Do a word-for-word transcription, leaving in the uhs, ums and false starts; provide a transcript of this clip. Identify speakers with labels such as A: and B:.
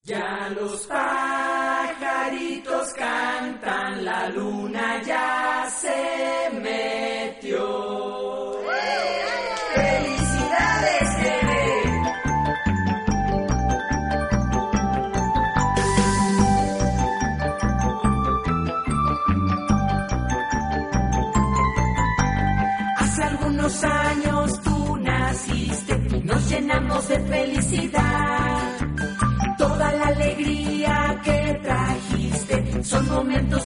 A: Ya los pajaritos cantan, la luna ya se metió. ¡Felicidades, Tere! Hace algunos años tú naciste y nos llenamos de felicidad. Toda la alegría que trajiste son momentos